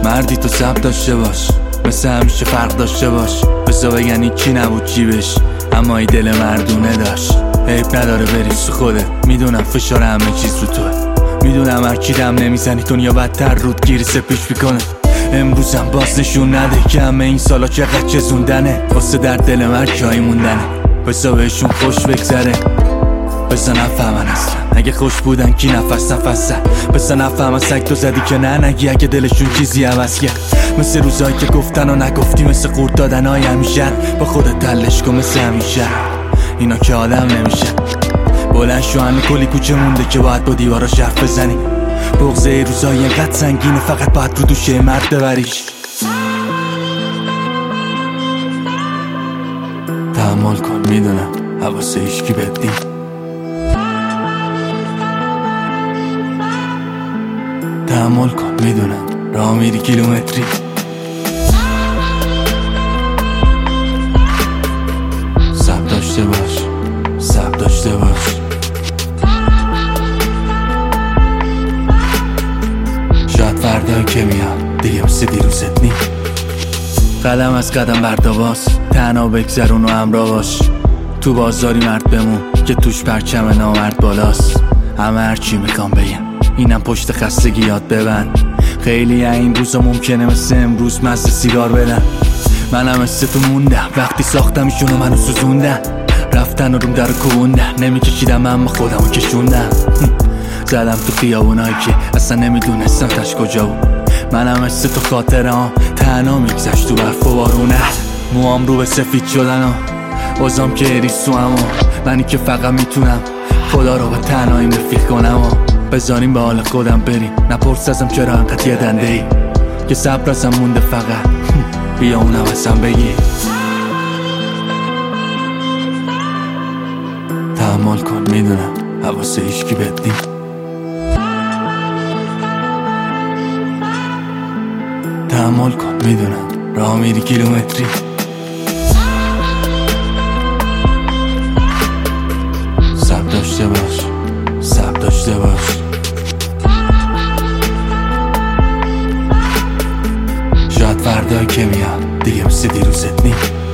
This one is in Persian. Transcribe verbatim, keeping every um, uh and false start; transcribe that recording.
مردی تو صبر داشته باش، مثل همیشه فرق داشته باش. بزا بگن این کی نبود جیبش، اما این دل مردونه داشت. عیب نداره بری سو خوده، میدونم فشار همه چیز رو توه، میدونم هر کی دم نمیزنی دنیا بدتر رود گیری سپیش میکنه. امروزم باز نشون نده که همه این سالا چقدر چزوندنه، واسه در دل مرد جایی موندنه. بزا بهشون خوش بگذره، بزا نفهمن اصلا اگه خوش بودن کی نفس نفس زد. بزا نفهمن سگ تو زدی که نه نگی اگه دلشون چیزی عوض کرد. مثل روزایی که گفتن و نگفتی، مثل قورت دادنهای همیشه. با خودت تلش کن مثل همیشه، اینا که آدم نمیشه. بلند شو همه کلی کوچه مونده که باید با دیوارا حرف بزنی. بغضه روزایی اینقدر سنگینه فقط باید رو دوشه مرد ببریش. تحمل کن میدونم حواسه هیچکی بدی، تحمل کن میدونم راه میری کیلومتری. صبر داشته باش، صبر داشته باش. شاید فردا که میاد دیگه مثل دیروزت نی. قدم از قدم برداباز، تنها بگذرون و همراه باش. تو بازاری مرد بمون که توش پرچم نامرد بالاست. همه هرچی میخوام بگم اینم پشت خستگی یاد ببند. خیلی این روزا ممکنه مثل امروز مزه سیگار بدن. منم مثل تو موندم وقتی ساختم ایشونو منو سوزوندن. رفتن و روم در کوندن، نمیکشیدم اما خودمو کشوندم. زدم تو خیابونایی که اصلا نمیدونستم تش کجا بود. منم مثل تو خاطرام تنها میگذشت تو برف و بارونه. موام رو به سفید شدن و بازم که ریسو، اما منی که فقط میتونم خدا رو به تنهاییم رفیق کنم و بذاریم به حال خودم بریم. نپرس ازم چرا انقدر یه دنده ای که صبر ازم مونده، فقط بیا اونم ازم بگی. تحمل کن میدونم حواسه هیچکی بدی، تحمل کن میدونم راه میری کیلومتری. صبر داشته باش، صبر داشته باش. شاید فردا که میاد دیگه مثل دیروزت نی.